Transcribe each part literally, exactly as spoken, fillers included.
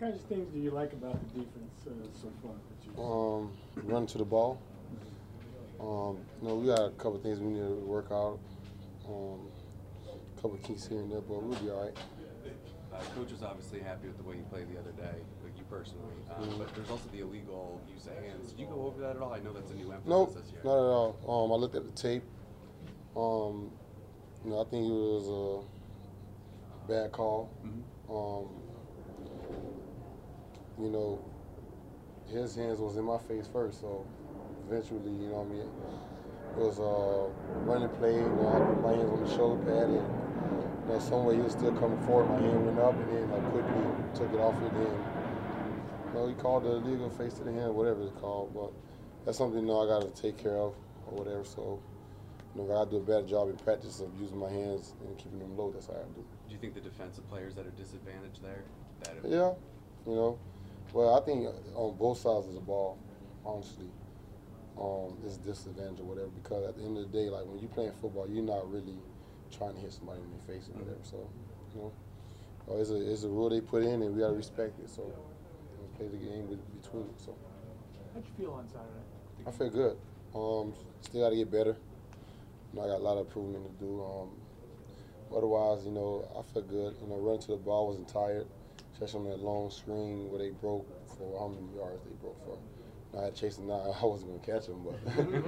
kinds of things do you like about the defense uh, so far? That you Um, run to the ball. Um, you know, we got a couple of things we need to work out. Um, a couple of kinks here and there, but we'll be all right. Uh, coach was obviously happy with the way you played the other day, like you personally. Um, Mm-hmm. But there's also the illegal use of hands. Did you go over that at all? I know that's a new emphasis Nope, this year. not at all. Um, I looked at the tape. Um, you know, I think it was a bad call. Mm-hmm. Um, you know, his hands was in my face first, so eventually, you know what I mean, it was a running play, you know, I put my hands on the shoulder pad, and you know, some way he was still coming forward, my hand went up, and then I quickly took it off it, and you know, he called the illegal face to the hand, whatever it's called, but that's something, you know, I got to take care of, or whatever, so, you know, I got to do a better job in practice of using my hands and keeping them low, that's how I do. Do you think the defensive players that are disadvantaged there? That it, Yeah, you know, well, I think on both sides of the ball, honestly, um, it's a disadvantage or whatever, because at the end of the day, like when you're playing football, you're not really trying to hit somebody in their face or whatever. So, you know, uh, it's a it's a rule they put in, and we gotta respect it. So, you know, play the game with, between it. So, how'd you feel on Saturday? I feel good. Um, still gotta get better. You know, I got a lot of improvement to do. Um, otherwise, you know, I feel good. You know, running to the ball, wasn't tired. Especially on that long screen where they broke for how many yards they broke for. I had chasing nine. I wasn't gonna catch them, but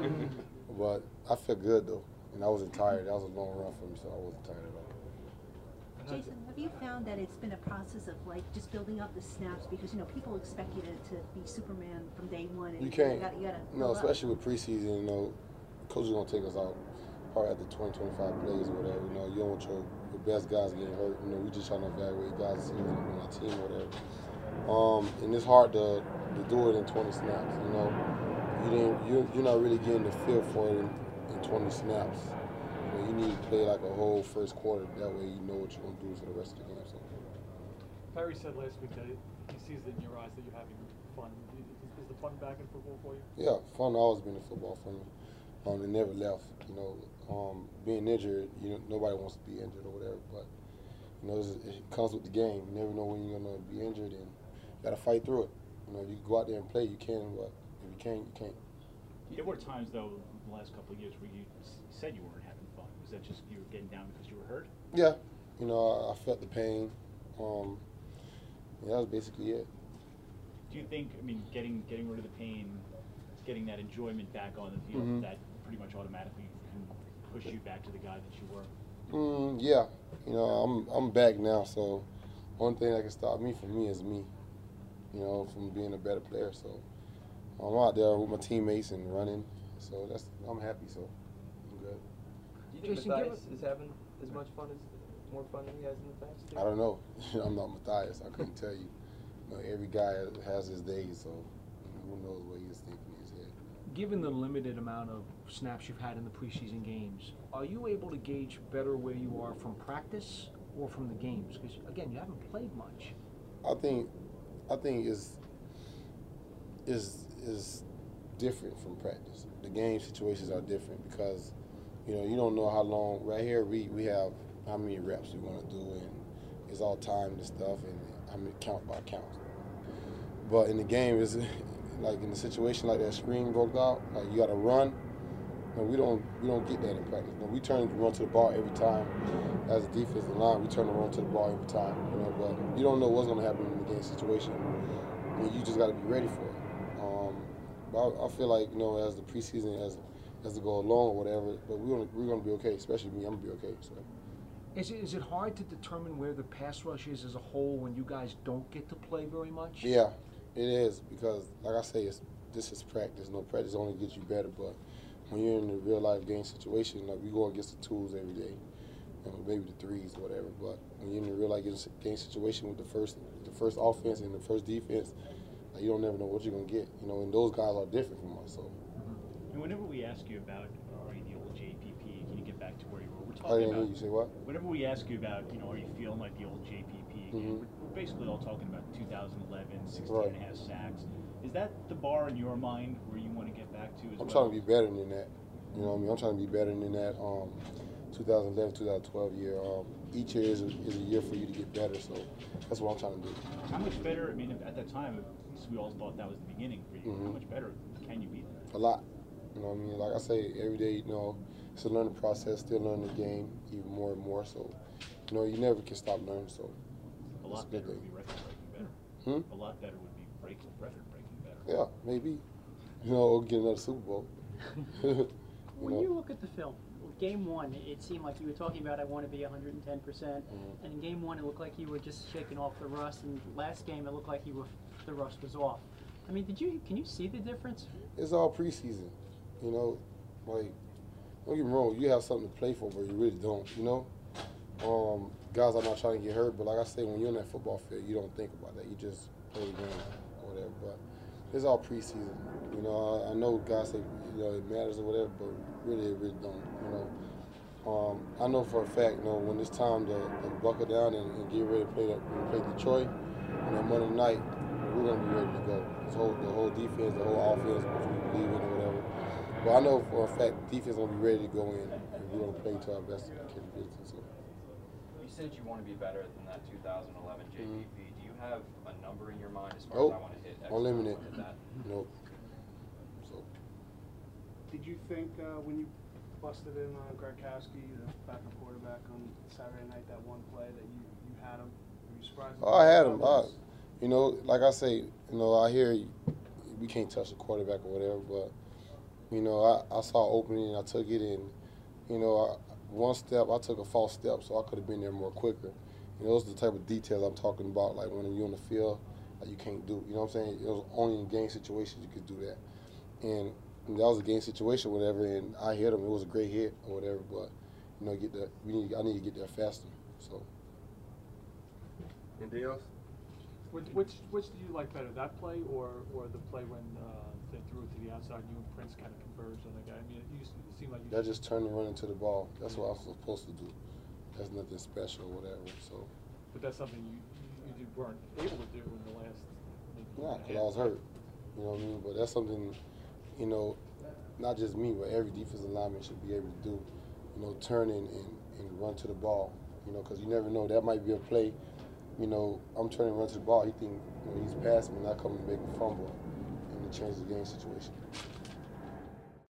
but I feel good though, and I wasn't tired. That was a long run for me, so I wasn't tired at all. Jason, have you found that it's been a process of like just building up the snaps because you know people expect you to, to be Superman from day one, and You can't. You gotta, you gotta No, build up. especially with preseason. You know, coach is gonna take us out probably after twenty, twenty-five plays or whatever. You know, you don't want your, your best guys getting hurt. You know, we just trying to evaluate guys on our team or whatever. Um, and it's hard to, to do it in twenty snaps. You know, you didn't. You you're not really getting the feel for it in, in twenty snaps. You know, you need to play like a whole first quarter. That way, you know what you're gonna do for the rest of the game. So. Perry said last week that he sees it in your eyes that you're having fun. Is, is the fun back in football for you? Yeah, fun always been in football for me. Um, it never left. You know, um, being injured, you know, nobody wants to be injured or whatever. But you know, it's, it comes with the game. You never know when you're gonna be injured, and you gotta fight through it. You know, you go out there and play, you can. But if you can't, you can't. There were times though in the last couple of years where you said you weren't having fun. Was that just you were getting down because you were hurt? Yeah, you know, I, I felt the pain. Um, yeah, that was basically it. Do you think, I mean, getting getting rid of the pain, getting that enjoyment back on the field, Mm-hmm. that pretty much automatically can push you back to the guy that you were? Mm, yeah, you know, I'm I'm back now, so one thing that can stop me from me is me. You know, from being a better player. So I'm out there with my teammates and running. So that's I'm happy. So I'm good. Do you think Jason, Matthias is having as much fun as more fun than he has in the past? I don't know. I'm not Matthias. I couldn't tell you. You know, every guy has his days, so you know, who knows what he's thinking in his head. Given the limited amount of snaps you've had in the preseason games, are you able to gauge better where you are from practice or from the games? Because again, you haven't played much. I think, I think is is is different from practice. The game situations are different because you know you don't know how long. Right here, we we have how many reps we want to do, and it's all timed and stuff, and I mean count by count. But in the game, is like in a situation like that screen broke out, like you got to run. No, we don't we don't get that in practice. No, we turn and run to the ball every time. As a defensive line, we turn and run to the ball every time. You know, but you don't know what's going to happen in the game situation. I mean, you just got to be ready for it. Um, but I, I feel like you know, as the preseason as as to go along or whatever, but we're gonna we're gonna be okay. Especially me, I'm gonna be okay. So. Is it, is it hard to determine where the pass rush is as a whole when you guys don't get to play very much? Yeah, it is because, like I say, it's, this is practice. No, practice only gets you better, but when you're in a real life game situation, like we go against the twos every day, you know, maybe the threes or whatever. But when you're in a real life game situation with the first the first offense and the first defense, like, you don't never know what you're gonna get. You know, and those guys are different from us. So. Mm-hmm. And whenever we ask you about, are you the old J P P? Can you get back to where you were? We're talking I didn't about. hear you say what? Whenever we ask you about, you know, are you feeling like the old J P P again? Mm-hmm. we're, we're basically all talking about two thousand eleven, sixteen Right. and a half sacks. Is that the bar in your mind where you want to get back to as I'm well? trying to be better than that. You know what I mean? I'm trying to be better than that. Um, two thousand eleven, two thousand twelve year. Um, each year is a, is a year for you to get better. So that's what I'm trying to do. How much better? I mean, at that time, we all thought that was the beginning for you. Mm-hmm. How much better can you be than that? A lot. You know what I mean? Like I say, every day, you know, it's a learning process. Still learning the game even more and more. So, you know, you never can stop learning. So, A lot better would be record-breaking better. Hmm? A lot better would be break, record-breaking better. Yeah, maybe. You know, or get another Super Bowl. you When know? you look at the film, game one, it seemed like you were talking about I want to be one hundred ten percent, Mhm. and in game one, it looked like you were just shaking off the rust, and last game, it looked like you were the rust was off. I mean, did you can you see the difference? It's all preseason. You know, like, don't get me wrong, you have something to play for, but you really don't, you know? Um, guys are not trying to get hurt, but like I say, when you're in that football field, you don't think about that. You just play the game or whatever. But it's all preseason. You know, I, I know guys say, you know, it matters or whatever, but really, it really don't, you know? Um, I know for a fact, you know, when it's time to, to buckle down and, and get ready to play, that, when we play Detroit on that Monday night, we're going to be ready to go. This whole, the whole defense, the whole offense, which we believe in or whatever. But I know for a fact defense is going to be ready to go in, and we're going to play to our best capability. So. You said you want to be better than that two thousand eleven J P P. Mm-hmm. Do you have a number in your mind as far Nope. as I want to hit X, Unlimited. I wanna hit that? Nope. So. Did you think uh, when you busted in on Gronkowski, the backup quarterback on Saturday night, that one play that you, you had him? Were you surprised? Oh, I had him. I, you know, like I say, you know, I hear you, we can't touch the quarterback or whatever, but, you know, I, I saw opening and I took it in. You know, I, one step, I took a false step, so I could have been there more quicker. You know, those are the type of details I'm talking about, like when you're on the field, like you can't do. You know what I'm saying? It was only in game situations you could do that. And, and that was a game situation, whatever, and I hit him. It was a great hit or whatever, but, you know, get the, we need, I need to get there faster. So. Anything else? Which, which, which do you like better, that play or, or the play when uh, they threw it to the outside and you and Prince kind of converged on the guy? I mean, it, used, it seemed like you That just turned and run into the ball. That's what I was supposed to do. That's nothing special or whatever. So. But that's something you, you, you weren't able to do in the last. maybe Nah, because half. I was hurt. You know what I mean? But that's something, you know, not just me, but every defensive lineman should be able to do. You know, turn and, and, and run to the ball. You know, because you never know. That might be a play. You know, I'm turning and run to the ball. He think, you know, he's passing me, and I come and make a fumble, and it changes the game situation.